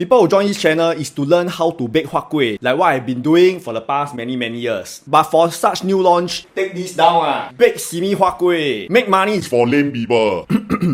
People who join this channel is to learn how to bake huat kueh, like what I've been doing for the past many years. But for such new launch, take this down bake simi huat kueh. Make money It's for lame people.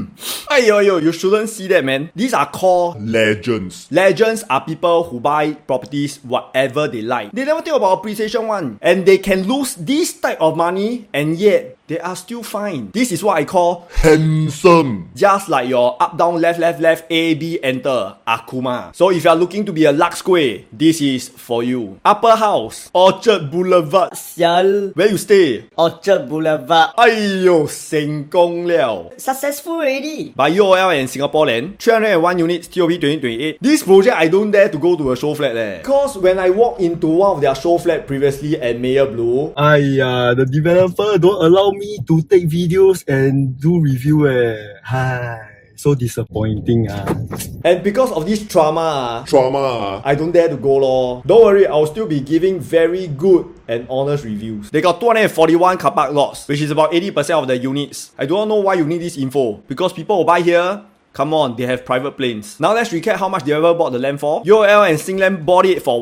Ayo, you shouldn't see that, man. These are called Legends. legends are people who buy properties whatever they like. They never think about appreciation one. And they can lose this type of money and yet they are still fine. This is what I call Handsome. just like your up, down, left, A, B, enter, Akuma. So if you are looking to be a Lux Kueh, this is for you. Upper House, Orchard Boulevard. Sial. Where you stay? Orchard Boulevard. Aiyo, 成功了. Successful already. By UOL and Singapore Land, 301 units, TOP 2028. This project, I don't dare to go to a show flat Because when I walk into one of their show flat previously at Mayor Blue, The developer don't allow me to take videos and do review Hi, so disappointing and because of this trauma, Trauma. I don't dare to go lor. Don't worry, I'll still be giving very good and honest reviews. They got 241 car park lots, which is about 80% of the units. I do not know why you need this info, because people will buy here. Come on, they have private planes. Now let's recap how much they ever bought the land for. UOL and Singland bought it for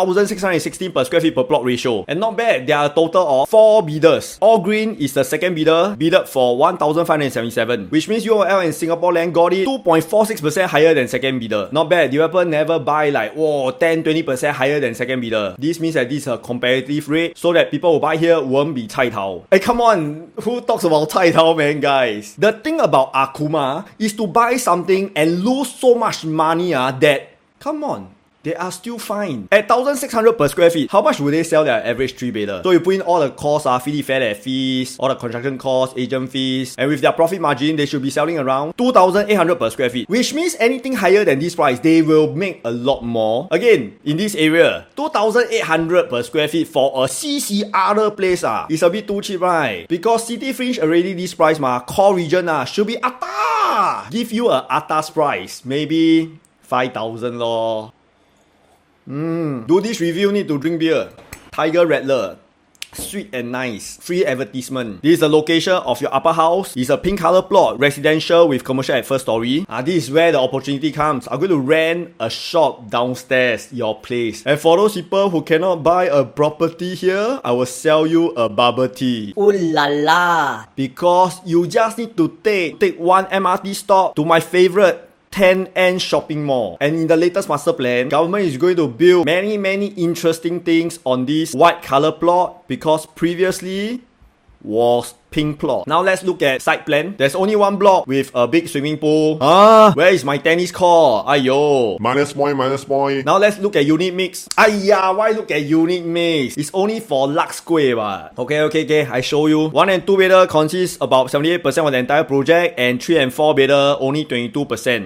1,616 per square feet per plot ratio. And not bad, there are a total of 4 bidders. All Green is the second bidder, bidded for 1,577. Which means UOL and Singapore Land got it 2.46% higher than second bidder. Not bad, developer never buy like, 10-20% higher than second bidder. This means that this is a competitive rate, so that people who buy here won't be cai tao. Hey, come on, who talks about cai tao, man, guys? The thing about Akuma is to buy something and lose so much money that, come on, they are still fine. At 1,600 per square feet, how much would they sell their average 3-bedder? So you put in all the costs, fair fees, all the construction costs, agent fees, and with their profit margin, they should be selling around 2,800 per square feet. Which means anything higher than this price, they will make a lot more. Again, in this area, 2,800 per square feet for a CCR place is a bit too cheap, right? Because City Fringe already this price core region should be atas. Give you a atas price, maybe 5,000 lor. Do this review, need to drink beer. Tiger Rattler. Sweet and nice. Free advertisement. This is the location of your upper house. It's a pink color plot, residential with commercial at first story. This is where the opportunity comes. I'm going to rent a shop downstairs, your place. And for those people who cannot buy a property here, I will sell you a bubble tea. Ooh la la. Because you just need to take one MRT stop to my favorite 10N shopping mall. And in the latest master plan, government is going to build many interesting things on this white color plot, because previously was pink plot. Now let's look at site plan. There's only one block with a big swimming pool. Where is my tennis court? Aiyo. Minus point. Now let's look at unit mix. Why look at unit mix? It's only for Lux Kueh but. Okay. I show you. 1 and 2 bedder consists about 78% of the entire project, and 3 and 4 bedder only 22%.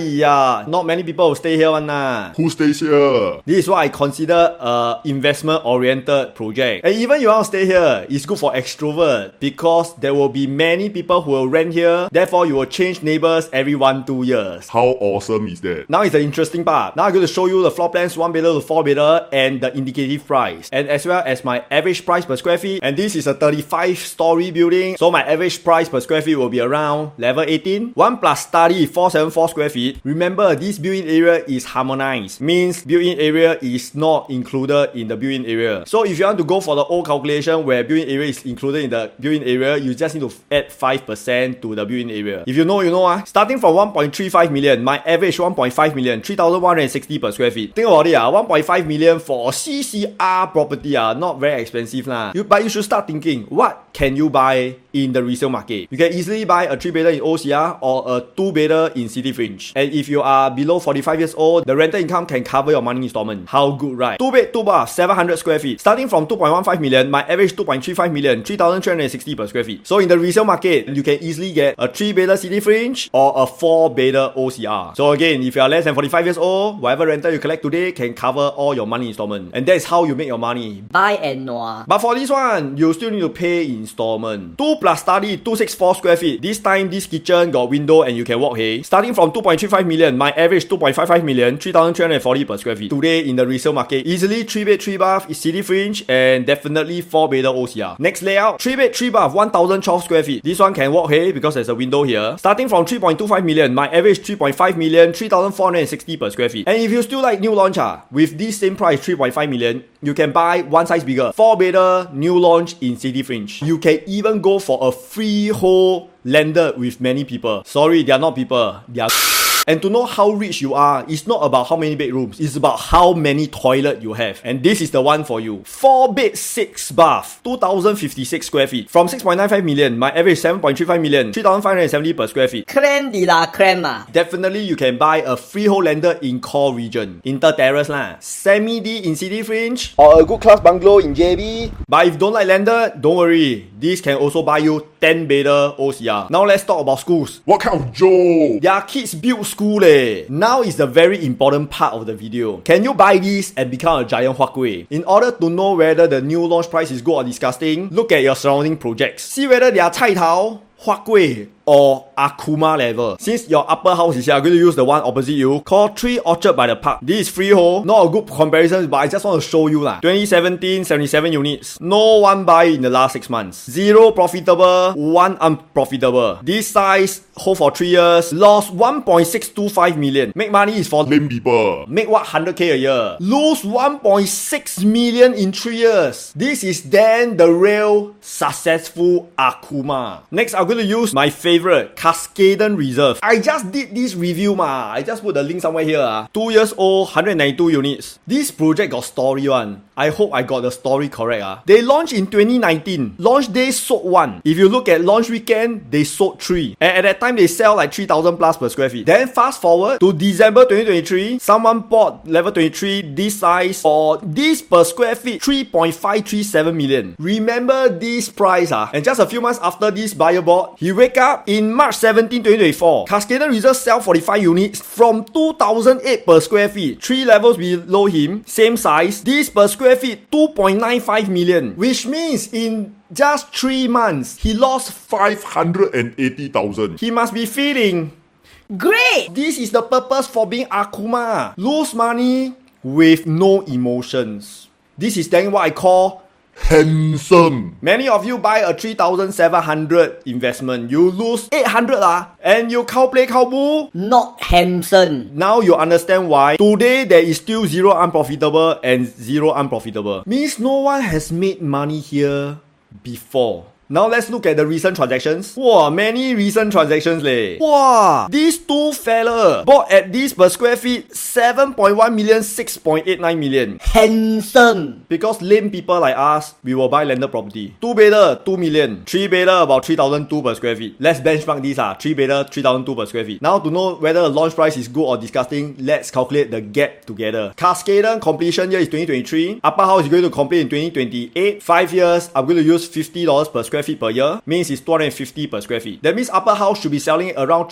Not many people will stay here one Who stays here? This is what I consider a investment oriented project. And even you want to stay here, it's good for extrovert, because there will be many people who will rent here. Therefore, you will change neighbors every 1-2 years. How awesome is that? Now is the interesting part. Now I'm going to show you the floor plans 1 bedder to 4 bedder and the indicative price, and as well as my average price per square feet. And this is a 35-story building, so my average price per square feet will be around level 18. 1 plus study 474 square feet. Remember, this built-in area is harmonized, means built-in area is not included in the built-in area. So if you want to go for the old calculation where built-in area is included in the built-in area, you just need to add 5% to the built-in area. If you know, you know. Starting from 1.35 million, my average 1.5 million, 3,160 per square feet. Think about it, 1.5 million for a CCR property, not very expensive but you should start thinking, what can you buy in the resale market? You can easily buy a 3-bedder in OCR or a 2-bedder in City Fringe. And if you are below 45 years old, the rental income can cover your monthly installment. How good, right? 2-bed, 2-bath, 700 square feet. Starting from 2.15 million, my average 2.35 million, 3,360 per square feet. So in the resale market, you can easily get a 3-bedder City Fringe or a 4-bedder OCR. So again, if you are less than 45 years old, whatever rental you collect today can cover all your monthly installment. And that is how you make your money. Buy and nua. But for this one, you still need to pay in installment. 2 plus study, 264 square feet. This time, this kitchen got window and you can walk hey. Starting from 2.35 million, my average 2.55 million, 3,340 per square feet. Today in the resale market, easily 3 bed, 3 bath, is city fringe and definitely 4 bedder OCR. Next layout, 3 bed, 3 bath, 1,012 square feet. This one can walk hey because there's a window here. Starting from 3.25 million, my average 3.5 million, 3,460 per square feet. And if you still like new launch with this same price 3.5 million, you can buy one size bigger, 4 bedder, new launch in city fringe. You can even go for a freehold landed with many people. Sorry, they are not people, they are And to know how rich you are, it's not about how many bedrooms, it's about how many toilet you have. And this is the one for you. 4 bed, 6 bath, 2,056 square feet. From 6.95 million, my average 7.35 million, 3,570 per square feet. Creme de la creme Definitely you can buy a freehold landed in core region. Inter terrace lah. Semi-D in city fringe, or a good class bungalow in JB. But if you don't like landed, don't worry. This can also buy you 10 bedder OCR. Now let's talk about schools. What kind of joke? Their kids build school leh. Now is the very important part of the video. Can you buy this and become a giant huakui? In order to know whether the new launch price is good or disgusting, look at your surrounding projects. See whether they are cai tao, huakui, or Akuma level. Since your upper house is here, I'm going to use the one opposite you, called 3 Orchard by the Park. This is freehold, not a good comparison, but I just want to show you lah. 2017, 77 units. No one buy in the last 6 months. 0 profitable, 1 unprofitable. This size, hold for 3 years, lost 1.625 million. Make money is for Lame people. make what 100k a year. Lose 1.6 million in 3 years. This is then the real successful Akuma. Next, I'm going to use my favorite Cascaden Reserve. I just did this review ma. I just put the link somewhere here. 2 years old, 192 units. This project got story one. I hope I got the story correct. They launched in 2019. Launch day sold 1. If you look at launch weekend, they sold 3. And at that time, they sell like 3,000 plus per square feet. Then fast forward to December 2023, someone bought level 23 this size for this per square feet 3.537 million. Remember this price and just a few months after this buyer bought, he wake up in March 17, 2024. Cascaden Reserve sell 45 units from 2,008 per square feet. 3 levels below him, same size. This per square feet 2.95 million, which means in just 3 months he lost 580,000. He must be feeling Great! this is the purpose for being Akuma. Lose money with no emotions. This is then what I call Handsome. many of you buy a 3,700 investment, you lose 800 and you cow play cow boo. Not handsome. Now you understand why today there is still 0 unprofitable and 0 unprofitable. Means no one has made money here before. Now let's look at the recent transactions. Wow, many recent transactions leh. Wow, these two fella bought at this per square feet 7.1 million, 6.89 million. Handsome. Because lame people like us, we will buy landed property. 2 bedder, 2 million. 3 bedder, about 3,002 per square feet. Let's benchmark this 3 bedder, 3,002 per square feet. Now to know whether the launch price is good or disgusting, let's calculate the gap together. Cascaden completion year is 2023. Upper house is going to complete in 2028. 5 years, I'm going to use $50 per square feet per year. Means it's 250 per square feet. That means upper house should be selling around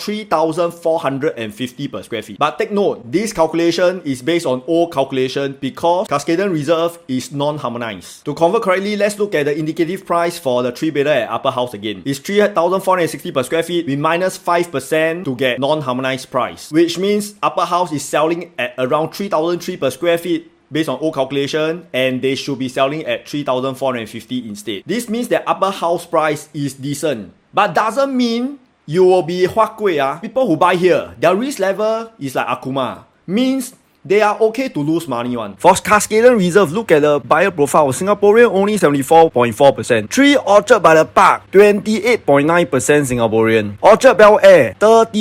3,450 per square feet. But take note, this calculation is based on old calculation because Cascaden Reserve is non-harmonized. To convert correctly, let's look at the indicative price for the 3 bedder at upper house again. It's 3,460 per square feet. We minus 5% to get non-harmonized price, which means upper house is selling at around 3,003 per square feet based on old calculation, and they should be selling at 3,450 instead. This means that upper house price is decent, but doesn't mean you will be huakui. People who buy here, their risk level is like Akuma. Means they are okay to lose money one. For Cascaden Reserve, look at the buyer profile. Singaporean only 74.4%. 3 Orchard by the Park, 28.9% Singaporean. Orchard Bel Air,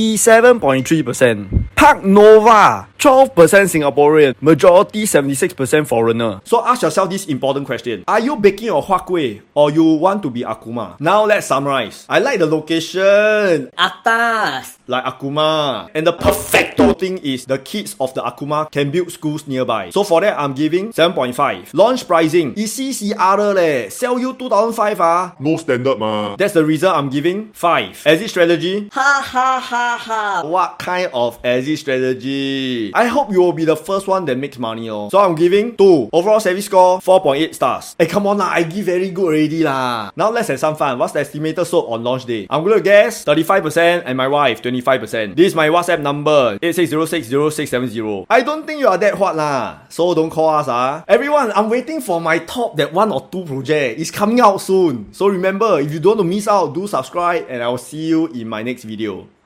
37.3%. Park Nova, 12% Singaporean. Majority 76% foreigner. So ask yourself this important question. Are you baking your huakui or you want to be Akuma? Now let's summarize. I like the location, Atas. like Akuma. And the perfecto thing is the kids of the Akuma can build schools nearby. So for that, I'm giving 7.5. Launch pricing, ECCR leh. Sell you 2,005 No standard ma. That's the reason I'm giving 5. Exit strategy. Ha ha ha ha. What kind of exit strategy? I hope you will be the first one that makes money. So I'm giving 2. Overall service score, 4.8 stars. Hey, come on lah, I give very good already lah. Now let's have some fun. What's the estimated sold on launch day? I'm going to guess 35% and my wife 25%. This is my WhatsApp number, 86060670. I don't think you are that hot lah, so don't call us ah. Everyone, I'm waiting for my top that 1 or 2 project. It's coming out soon. So remember, if you don't want to miss out, do subscribe and I will see you in my next video.